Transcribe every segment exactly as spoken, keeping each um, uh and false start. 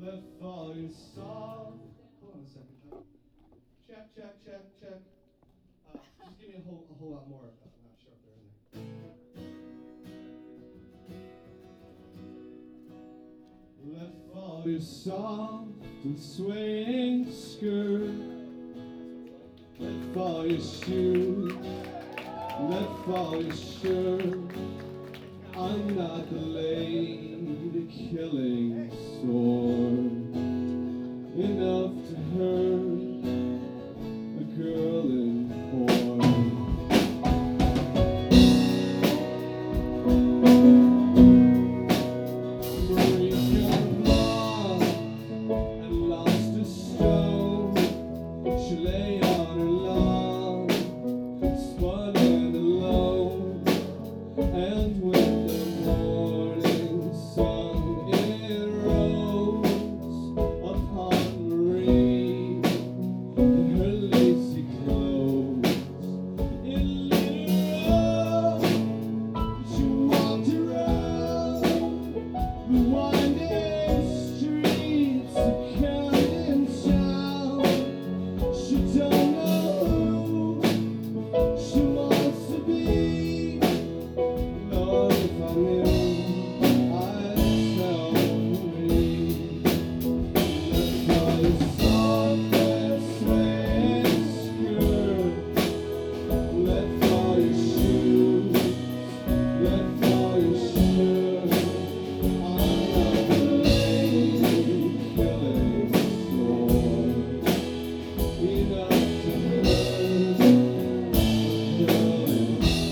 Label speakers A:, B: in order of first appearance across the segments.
A: Let fall your soft. Hold on a second. Uh, check, check, check, check. Uh, just give me a whole, a whole lot more. Uh, I'm not sure if they're in there. Let fall your soft and swaying skirt. Let fall your shoes. Let fall your shirt. I'm not the lady killing sword enough to hurt a girl in porn. Marie got lost and lost a stone. She lay on her lawn, spun and alone, and when the morning sun it rose upon Marie in her lacy clothes, it lit her up. She walked around the winding streets of Camden Town. She don't know who she wants to be. Lord, if I knew, I'd tell me. Let fall your soft and swaying skirt. Let fall your shoes. Let fall your shirt. I'm not the lady killing sword enough to hurt a girl in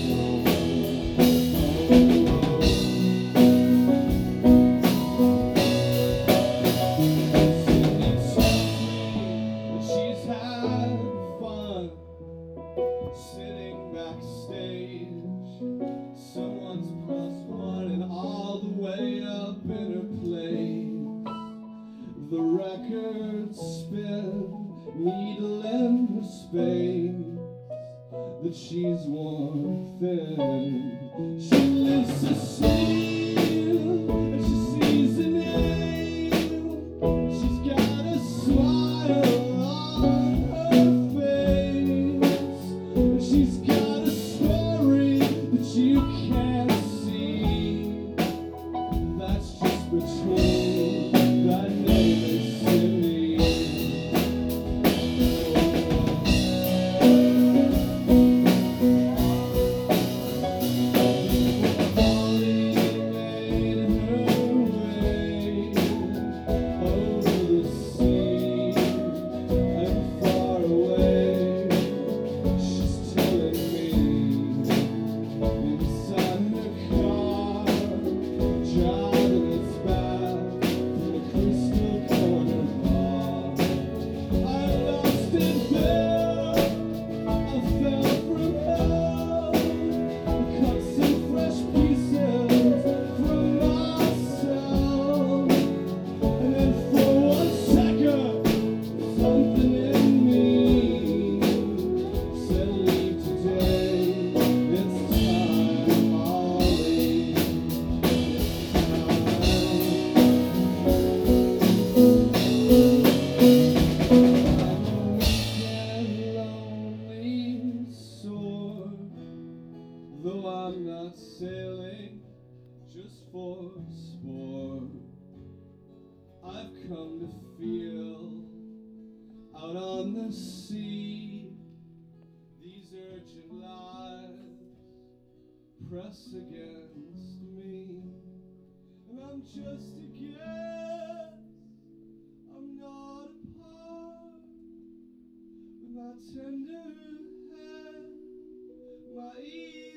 A: she's had fun sitting backstage. Someone's plus one and all the way up in her place. The records spin, needle in her space, that she's worn thin. She lifts a seal and she sees a name. She's got a smile on her face. She's got a story that you can't see. That's just between that name and city. Though I'm not sailing just for sport, I've come to feel out on the sea these urgent lives press against me, and I'm just a guest. I'm not a part with my tender head, my ear.